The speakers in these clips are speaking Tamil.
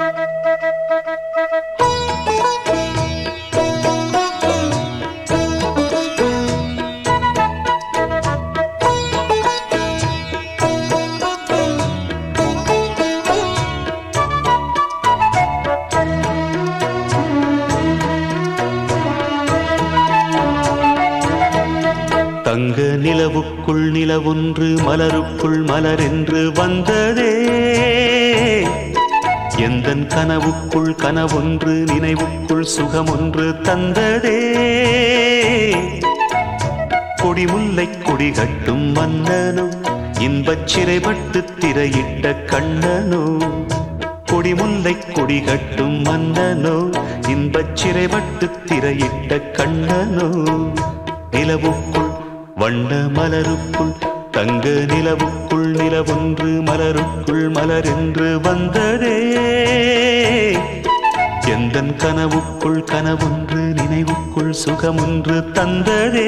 தங்க நிலவுக்குள் நிலவொன்று மலருக்குள் மலரென்று வந்ததே, எந்தன் கனவுக்குள் கனவொன்று நினைவுக்குள் சுகமொன்று தந்ததே. கொடிமுல்லை கொடி கட்டும் மன்னனோ, இன்பச் சிறைப்பட்டு திரையிட்ட கண்ணனோ. கொடிமுல்லை கொடி கட்டும் மன்னனோ, இன்பச் சிறைப்பட்டு திரையிட்ட கண்ணனோ. நிலவுக்குள் வண்ண மலருக்குள் தங்க நிலவுக்குள் நிலவொன்று மலருக்குள் மலரென்று வந்ததே, எந்தன் கனவுக்குள் கனவொன்று நினைவுக்குள் சுகமொன்று தந்ததே.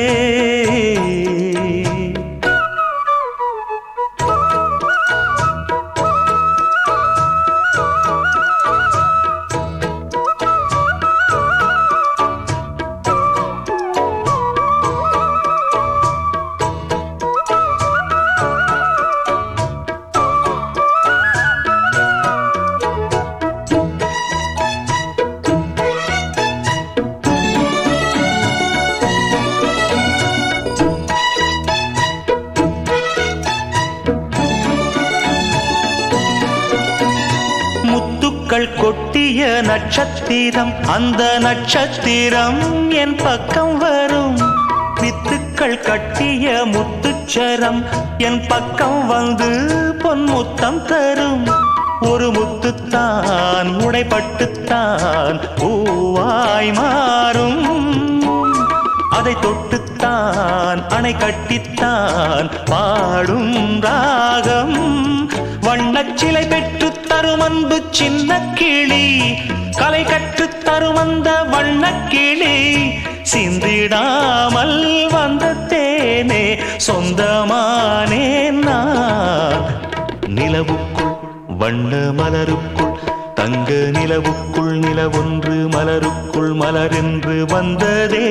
கொட்டிய நட்சத்திரம், அந்த நட்சத்திரம் என் பக்கம் வரும். வித்துக்கள் கட்டிய முத்துச்சரம் என் பக்கம் வந்து பொன்முத்தம் தரும். ஒரு முத்துத்தான் உடைப்பட்டுத்தான் பூவாய் மாறும். அதை தொட்டுத்தான் அணை கட்டித்தான் பாடும் ராகம். வண்ணச்சிலை பெற்று தரும் அன்பு சின்ன கிளி, கலை கற்று தரும் அந்த வண்ணக்கிளி. சிந்திடாமல் வந்த தேனே சொந்தமானேன் நான். நிலவுக்குள் வண்ண மலருக்குள் தங்க நிலவுக்குள் நிலவொன்று மலருக்குள் மலரென்று வந்ததே,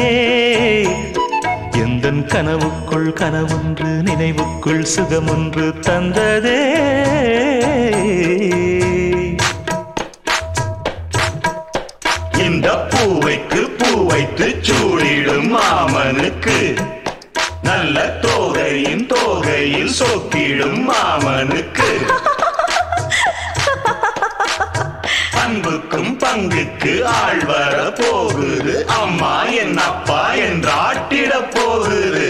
எந்தன் கனவுக்குள் கனவொன்று நினைவுக்குள் சுகமொன்று தந்ததே. இந்த பூவைக்கு பூ வைத்து சூடிடும் மாமனுக்கு, நல்ல தோகையின் தோகையில் சொக்கிடும் மாமனுக்கு. அன்புக்கும் பங்குக்கு ஆள் வர போகுது, அம்மா என் அப்பா என்றாட்டிட போகுது.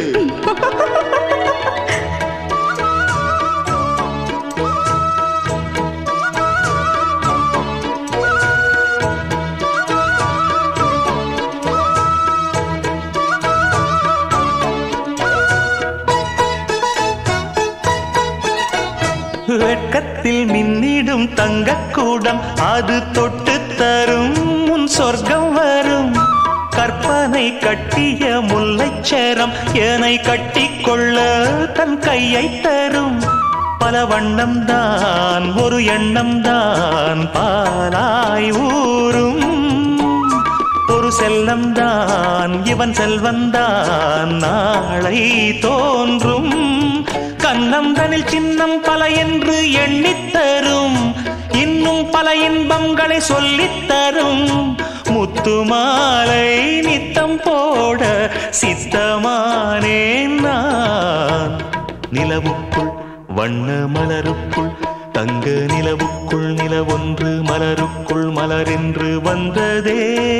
வெட்கத்தில் மின்னிடும் தங்கக்கூடம், அது தொட்டு தரும் உன் சொர்க்கம் வரும். கற்பனை கட்டிய முல்லைச்சரம் என்னை கட்டிக்கொள்ள தன் கையை தரும். பல வண்ணம் தான் ஒரு எண்ணம் தான் பாலாய் ஊரும். ஒரு செல்லம் தான் இவன் செல்வந்தான் நாளை தோன்றும். கண்ணந்தனில் சின்னம் பல என்று எண்ணித்தரும், இன்னும் பல இன்பங்களை சொல்லித்தரும். முத்து மாலை நித்தம் போட சித்தமானேன் நான். நிலவுக்குள் வண்ண மலருக்குள் தங்க நிலவுக்குள் நிலவொன்று மலருக்குள் மலரென்று வந்ததே,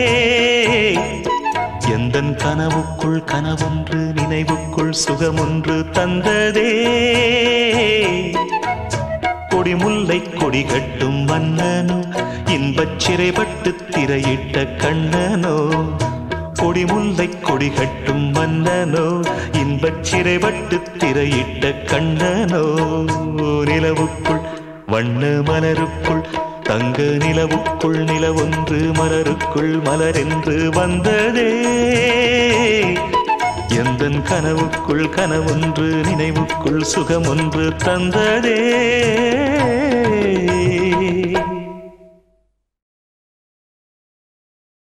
எந்தன் கனவுக்குள் கனவொன்று நினைவுக்குள் சுகமொன்று தந்ததே. கொடிமுல்லை கொடி கட்டும் மன்னனோ, இன்பச் சிறைப்பட்டு திரையிட்ட கண்ணனோ. கொடிமுல்லை கொடி கட்டும் மன்னனோ, இன்பச் சிறைப்பட்டு திரையிட்ட கண்ணனோ. நிலவுக்குள் வண்ண மலருக்குள் தங்க நிலவுக்குள் நிலவொன்று மலருக்குள் மலரென்று வந்ததே, எந்தன் கனவுக்குள் கனவொன்று நினைவுக்குள் சுகமொன்று தந்ததே.